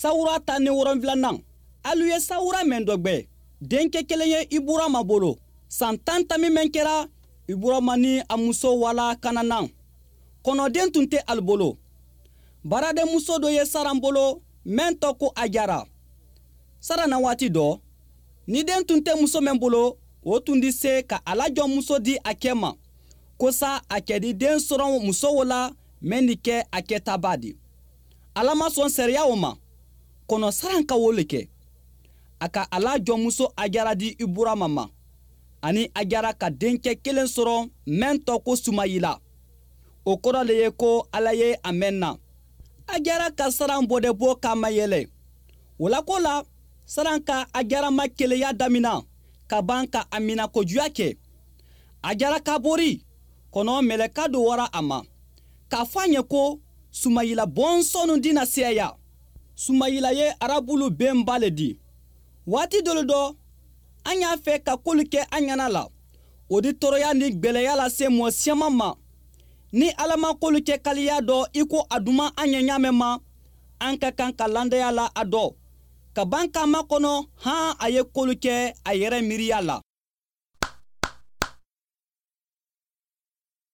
Sawura ta ni wolonwulanan alu ye Sawura men dɔgbɛ denkɛ kelen ye Iburama bolo san 10 tami men kɛra Iburama ni a muso wala kananan kɔnɔden tun tɛ ale bolo baraden muso dɔ ye Saran bolo men tɔgɔ ko Ajara. Sara na waati dɔ ni den tun tɛ muso men bolo o tun di se ka alajɔ muso di a kɛ ma kosa a kɛ di den sɔrɔ muso wala men di kɛ a kɛ taba di. Ala ma sɔn sariya o ma kɔnɔ Saran ka wole kɛ a ka alajɔ muso Ajara di Iburama ma ani Ajara ka denkɛ kelen sɔrɔ men tɔgɔ ko Sumayila. O kɔrɔ le ye ko Ala ye a mɛn na. Ajara ka Saran bɔdɛbɔ k'a ma yɛlɛ. Wala ko la Saran ka Ajara ma keleya damina ka ban ka a mina kojuya kɛ. Ajara ka bori kɔnɔ mɛlɛka do wara a ma k'a fɔ a ɲɛ ko Sumayila bɔnsɔnnu dina seya. Sumayila ye arabulu benba le di. Waati dolo dɔ an y'a fɛ ka kolu kɛ an ɲana la o di tɔɔrɔya ni gwɛlɛya lase mɔgɔ siaman ma. Ni Ala ma kolu kɛ kaliya dɔ i ko a duman an ɲɛ ɲamɛ ma an ka kan ka landaya la a dɔ ka ban k'a ma kɔnɔ han a ye kolu kɛ a yɛrɛ miiriya la.